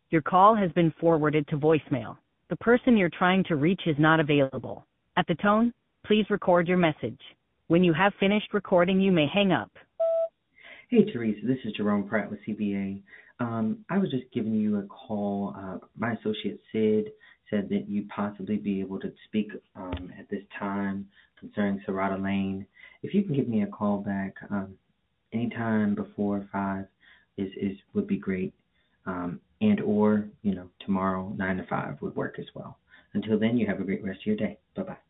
Your call has been forwarded to voicemail. The person you're trying to reach is not available. At the tone, please record your message. When you have finished recording, you may hang up. Hey, Teresa, this is Jerome Pratt with CBA. I was just giving you a call. My associate Sid said that you'd possibly be able to speak at this time concerning Serrata Lane. If you can give me a call back anytime before 5 would be great. And or, tomorrow 9 to 5 would work as well. Until then, you have a great rest of your day. Bye-bye.